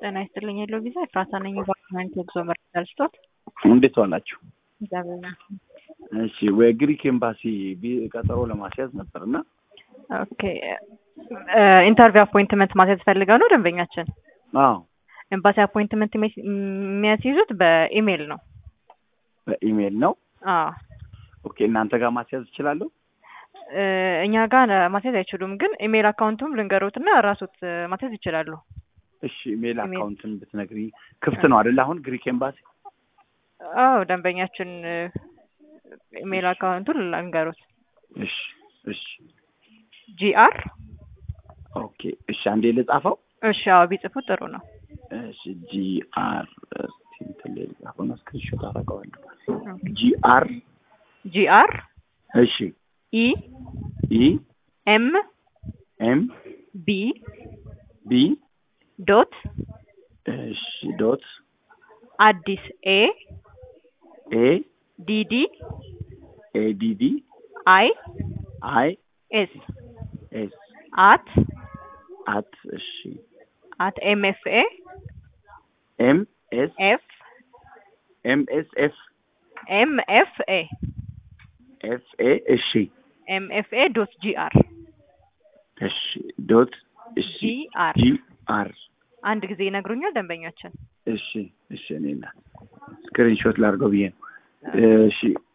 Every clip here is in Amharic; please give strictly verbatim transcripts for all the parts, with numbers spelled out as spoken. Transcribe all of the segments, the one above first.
ጤና ይስጥልኝ የለው ቪዛ ፍራታ ነኝ ኢንቫይሮንመንት ኤግዞ መርዳል ስቶት እንዴት ዋላችሁ? ዛሬና እሺ ወግሪክ ኤምባሲ ቀጠሮ ለማስያዝ ነበርና ኦኬ ኢንተርቪው አፖይንትመንት ማስያዝ ፈልገው ነው ደንበኛችን? አዎ ኤምባሲ አፖይንትመንት የሚያስይዙት በኢሜል ነው። በኢሜል ነው? አዎ ኦኬ እናንተ ጋር ማስያዝ ይችላል? እኛ ጋር ማስያዝ አይችሉም፣ ግን ኢሜል አካውንቱም ልንገሩትና ራሱት ማስያዝ ይችላሉ። እሺ ኢሜል አካውንትን ብትነግሪ ክፍት ነው አይደል? አሁን ግሪክ ኤምባሲ? አዎ ደንበኛችን ኢሜል አካውንቱን ልንገሩት። እሺ እሺ ጂአር ኦኬ እሺ አንዴ ልጻፈው። እሺ አዎ ቢጽፉ ጥሩ ነው። እሺ ጂአር እንትን ልጻፈው ነው ስክሪንሾት አደርገዋለሁ። ጂአር ጂአር እሺ ኢ ኢ ኤም ኤም ቢ ቢ ዶት እሺ ዶት አዲስ ኤ ኤ ዲዲ ኤ ዲዲ አይ አይ ኤስ ኤስ አት አት እሺ አት ኤም ኤፍ ኤ ኤም ኤስ ኤፍ ኤም ኤስ ኤፍ ኤም ኤፍ ኤ ኤፍ ኤ እሺ ኤም ኤፍ ኤ ዶት ጂአር እሺ ዶት እሺ ጂአር ጂአር አንድ ጊዜ ይነግሩኛል ደንበኛችን? እሺ እሺ እኔና ስክሪንሾት ላድርገው ብዬ ነው። እሺ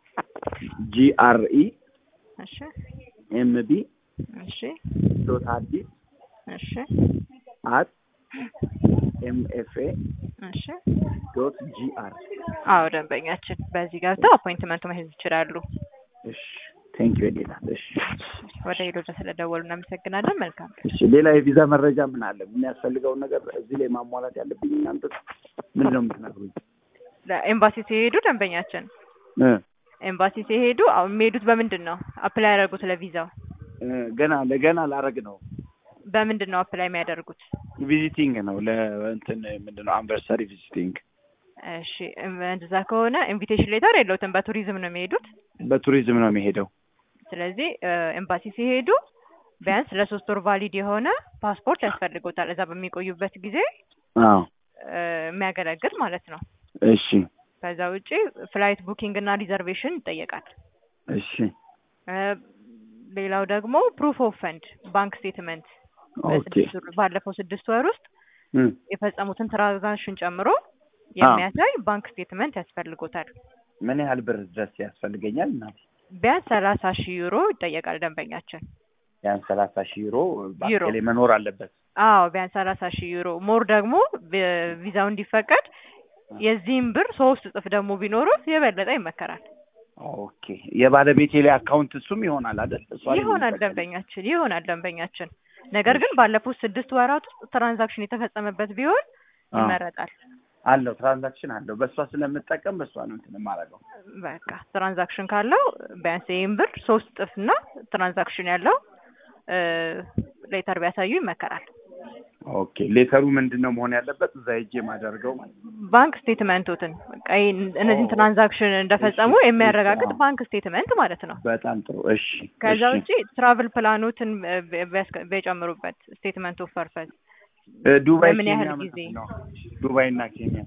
ጂአር ኢ እሺ ኤም ቢ እሺ ዶት አዲስ እሺ አት ኤም ኤፍ ኤ እሺ ዶት ጂአር አዎ ደንበኛችን በዚህ ገብተው አፖይንትመንቱ መሄድ ይችላሉ። እሺ ቴንክ ዩ ሌላ እሺ ወደ ሄዶታ ስለደወሉ እናመሰግናለን። መልካም እሺ ሌላ የቪዛ መረጃ ምን አለ? የሚያስፈልገውን ነገር እዚህ ላይ ማሟላት ያለብኝ እናንተ ምን ነው የምትነግሩኝ? ለኤምባሲ ሲሄዱ ደንበኛችን እ ኤምባሲ ሲሄዱ አሁን የሚሄዱት በምንድን ነው አፕላይ ያደርጉት? ለቪዛው ገና ለገና ላረግ ነው። በምንድን ነው አፕላይ የሚያደርጉት? ቪዚቲንግ ነው ለእንትን ምንድነው አንቨርሳሪ ቪዚቲንግ። እሺ እንደዛ ከሆነ ኢንቪቴሽን ሌተር የለውም፣ በቱሪዝም ነው የሚሄዱት። በቱሪዝም ነው የሚሄደው። ስለዚህ ኤምባሲ ሲሄዱ ቢያንስ ለሶስት ወር ቫሊድ የሆነ ፓስፖርት ያስፈልጎታል፣ እዛ በሚቆዩበት ጊዜ አዎ የሚያገለግል ማለት ነው። እሺ ከዛ ውጪ ፍላይት ቡኪንግ እና ሪዘርቬሽን ይጠየቃል። እሺ ሌላው ደግሞ ፕሩፍ ኦፍ ፈንድ ባንክ ስቴትመንት ኦኬ ባለፈው ስድስት ወር ውስጥ እም የፈጸሙትን ትራንዛክሽን ጨምሮ የሚያሳይ ባንክ ስቴትመንት ያስፈልጎታል። ምን ያህል ብር ድረስ ያስፈልገኛል? እናት ቢያንስ ሰላሳ ሺህ ዩሮ ይጠየቃል ደንበኛችን። ቢያንስ ሰላሳ ሺህ ዩሮ ባንክ ላይ መኖር አለበት። አዎ ቢያንስ ሰላሳ ሺህ ዩሮ ሞር ደግሞ ቪዛው እንዲፈቀድ የዚህም ብር ሶስት እጥፍ ደግሞ ቢኖሩት የበለጠ ይመከራል። ኦኬ የባለቤቴ ላይ አካውንት እሱም ይሆናል አይደል? ይሆናል ደንበኛችን ይሆናል ደንበኛችን። ነገር ግን ባለፉት ስድስት ወራት ውስጥ ትራንዛክሽን የተፈጸመበት ቢሆን ይመረጣል። አለው ትራንዛክሽን አለው። በሷ ስለምጠቀም በሷ ነው እንትን የማደርገው። በቃ ትራንዛክሽን ካለው ቢያንስ ይሄን ብር ሶስት እጥፍና ትራንዛክሽን ያለው ሌተር ቢያሳዩ ይመከራል። ኦኬ ሌተሩ ምንድነው መሆን ያለበት? እዛ ሄጄ ማደርገው ማለት ባንክ ስቴትመንቱን በቃ እነዚህን ትራንዛክሽን እንደፈጸሙ የሚያረጋግጥ ባንክ ስቴትመንት ማለት ነው። በጣም ጥሩ እሺ። ከዛ ውጪ ትራቭል ፕላኖትን ቢጨምሩበት ስቴትመንት ኦፍ ፐርፐዝ ዱባይ ምን ያህል ጊዜ? ዱባይ እና ኬንያ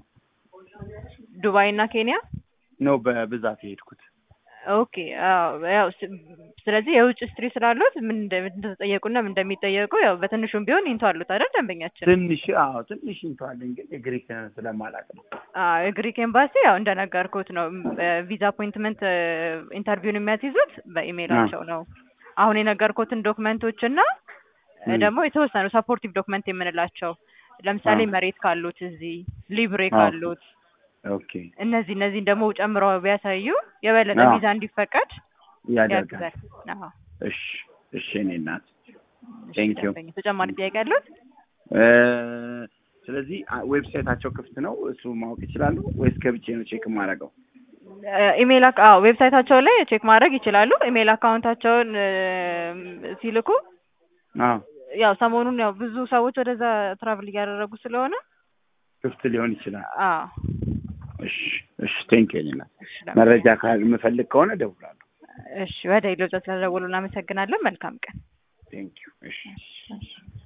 ዱባይ እና ኬንያ ነው በብዛት የሄድኩት። ኦኬ አዎ ያው ስለዚህ የውጭ ስትሪ ስላሉት ምን እንደተጠየቁና ምን እንደሚጠየቁ ያው በትንሹም ቢሆን ይንቷሉት አይደል ደንበኛችን? ትንሽ አዎ ትንሽ ይንቷልኝ፣ ግን የግሪክ ስለማላውቅ ነው። አዎ የግሪክ ኤምባሲ ያው እንደነገርኩት ነው ቪዛ አፖይንትመንት ኢንተርቪውን የሚያስይዙት በኢሜይላቸው ነው። አሁን የነገርኩትን ዶክመንቶች እና ደግሞ የተወሰኑ ሰፖርቲቭ ዶክመንት የምንላቸው ለምሳሌ መሬት ካሉት እዚህ ሊብሬ ካሉት ኦኬ እነዚህ እነዚህ ደግሞ ጨምረው ቢያሳዩ የበለጠ ቪዛ እንዲፈቀድ ያደርጋል። አዎ እሺ እሺ እኔ እናት ቴንክ ዩ። ተጨማሪ ጥያቄ አሉት? እ ስለዚህ ዌብሳይታቸው ክፍት ነው እሱ ማወቅ ይችላሉ ወይስ ገብቼ ነው ቼክ ማድረገው? ኢሜል አዎ ዌብሳይታቸው ላይ ቼክ ማድረግ ይችላሉ። ኢሜል አካውንታቸውን ሲልኩ አዎ ያው ሰሞኑን ያው ብዙ ሰዎች ወደዛ ትራቭል እያደረጉ ስለሆነ ክፍት ሊሆን ይችላል። አዎ እሺ እሺ ቴንክ ዩ ሌላ መረጃ ካል የምፈልግ ከሆነ ደውላለሁ። እሺ ወደ ሌሎች ስለደወሉ እናመሰግናለን። መልካም ቀን። ቴንክ ዩ እሺ